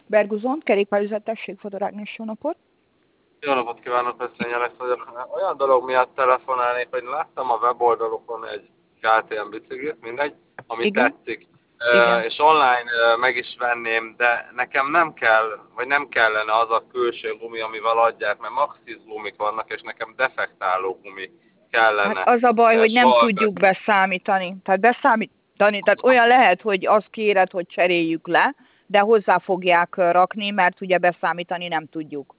Berguzon, kerékpárüzlet, tessék, Fodor Ágnes, jó napot. Jó napot kívánok, Veszély Alex vagyok. Olyan dolog miatt telefonálnék, hogy láttam a weboldalukon egy KTM biciklit, mindegy, ami Igen, tetszik. igen. És online meg is venném, de nekem nem kell, vagy nem kellene az a külső gumi, amivel adják, mert Maxxis gumik vannak, és nekem defektáló gumi Hát kellene. az a baj, hogy nem Svalbard. tudjuk beszámítani. Tehát olyan lehet, hogy azt kéred, hogy cseréljük le, de hozzá fogják rakni, mert ugye beszámítani nem tudjuk.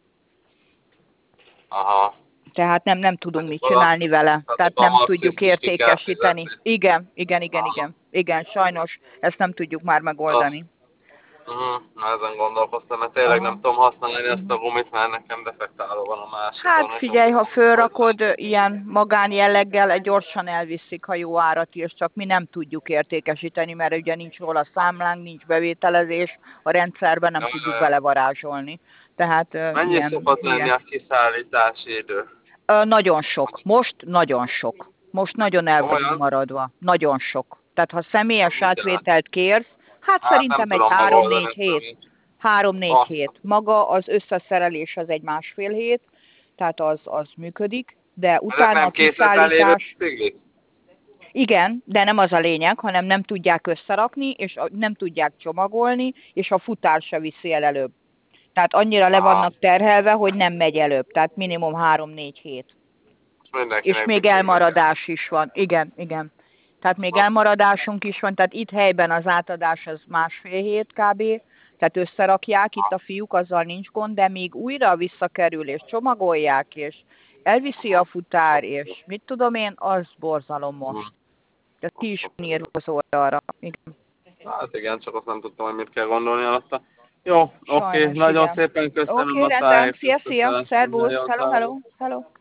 Aha. Tehát nem tudunk mit Valami, csinálni vele. tehát Tehát a nem Maxxist tudjuk is ki kell értékesíteni. fizetni. Igen, igen, igen, Aha. igen. Igen, sajnos ezt nem tudjuk már megoldani. Ezen gondolkoztam, mert tényleg nem Aha. tudom használni ezt Mhm. a gumit, mert nekem defektáló van a másikon, Hát hogyha figyelj, ha tudom hozzá. fölrakod ilyen magánjelleggel, gyorsan elviszik, ha jó árat írs, csak mi nem tudjuk értékesíteni, mert ugye nincs róla számlánk, nincs bevételezés, a rendszerben nem tudjuk belevarázsolni. Tehát Mennyi ilyen szokott lenni hülye. a kiszállítási idő? Nagyon sok. Most nagyon sok. Most nagyon el vagyunk Komolyan? maradva. Nagyon sok. Tehát ha Az személyes mit jelent? átvételt kérsz, hát Hát nem szerintem egy tudom megoldani 3-4 ezt a hét. mi. 3-4 Azt. hét. Maga az összeszerelés az egy 1,5 hét, tehát az működik, de Ezek utána a nem készletben lévő kiszállítás, biciklik? igen, de nem az a lényeg, hanem nem tudják összerakni, és nem tudják csomagolni, és a futár se viszi el előbb. Tehát annyira le Aha. vannak terhelve, hogy nem megy előbb, tehát minimum 3-4 hét. És És mindenkinek még biciklik. elmaradás is van. Igen, igen. Tehát még Aha. elmaradásunk is van, tehát itt helyben az átadás az 1,5 hét kb. Tehát összerakják itt a fiúk, azzal nincs gond, de még újra visszakerül, és csomagolják, és elviszi a futár, és mit tudom én, az borzalom most. Tehát ki is van írva az oldalra. Igen. Hát igen, csak azt nem tudtam, hogy mit kell gondolni alatta. Jó, oké, Sajnos, nagyon igen. szépen köszönöm Oké, a rendben. Szia, szia. tájékoztatást, minden Szervusz. jót, Hello, hello. hello. Hello.